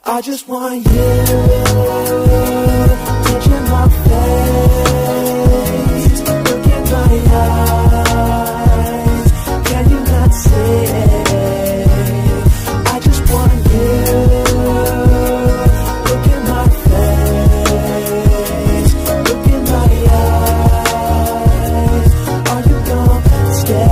I just want you touching my face, look in my eyes, can you not see it? I just want you, look in my face, look in my eyes, are you gonna stay?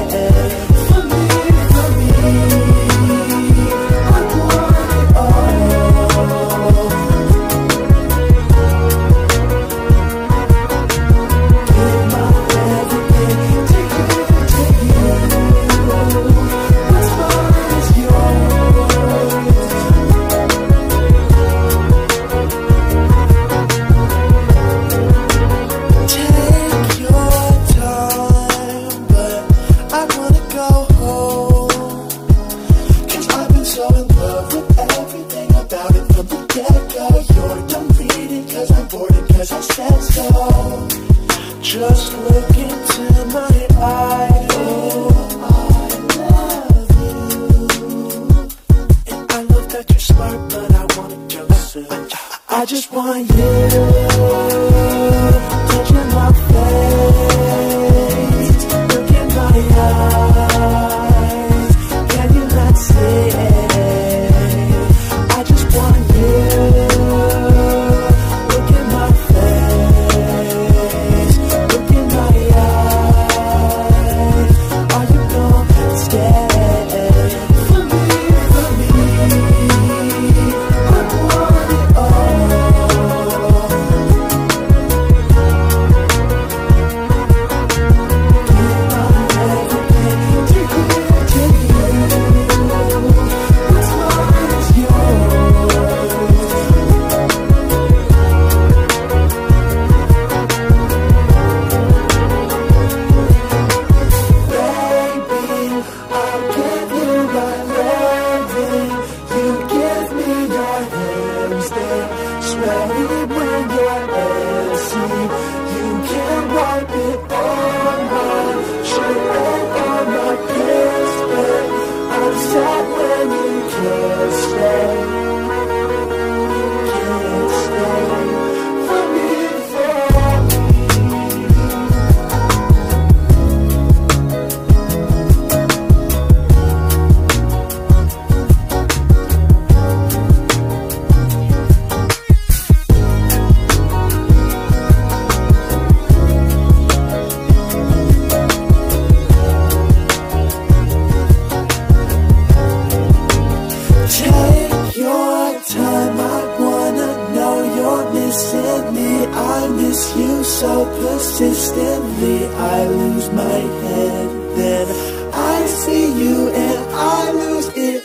So in love with everything about it from the get-go. You're done reading cause I'm bored and cause I said so. Just look into my eyes, oh, I love you. And I love that you're smart, but I want it Joseph. I just want you touching my face, look in my eyes, can you not see it? Sweaty when you're messy, you can wipe it on my shirt and on my pants, but I'm sad when you can't stay. Can't stay for me, I miss you so persistently. I lose my head, then I see you and I lose it